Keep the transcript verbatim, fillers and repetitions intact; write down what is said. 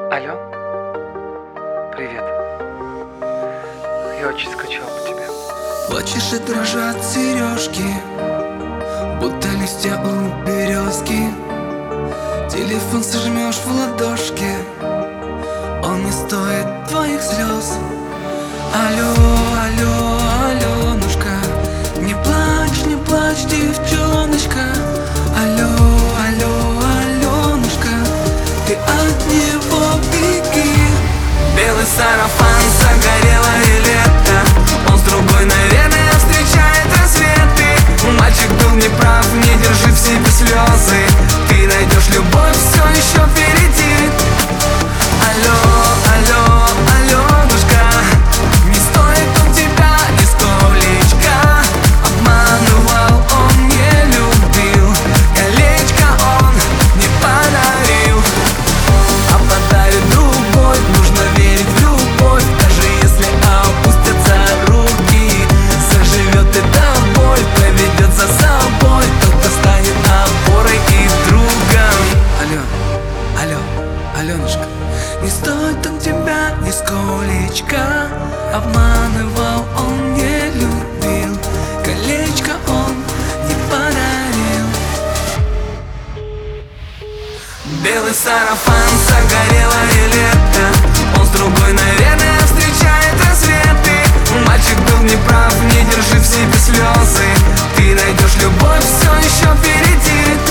Алло, привет. Я очень скучал по тебе. Плачешь и дрожат сережки, будто листья у березки. Телефон сожмешь в ладошке, он не стоит твоих слез. Алло, алло, Аленушка, не плачь, не плачь, девчоночка. Алло, алло, Аленушка, ты от него беги. Белый сарафан, загорелое лето, он с другой, наверное, встречает рассветы. Мальчик был неправ, не держи в себе слезы, ты найдешь любовь, все еще впереди. Алло, алло, Аленушка, не стоит он тебя нисколечко. Обманывал, он не любил, колечко он не подарил. А подарит любовь, нужно верить в любовь. Даже если опустятся руки, заживет эта боль, поведет за собой тот, кто станет опорой и другом. Алло, алло, Аленушка, не стоит он тебя нисколечко. Обманывал, он не любил, колечко он не подарил. Белый сарафан, загорелое лето, он с другой, наверное, встречает рассветы. Мальчик был неправ, не держи в себе слезы, ты найдешь любовь, все еще впереди.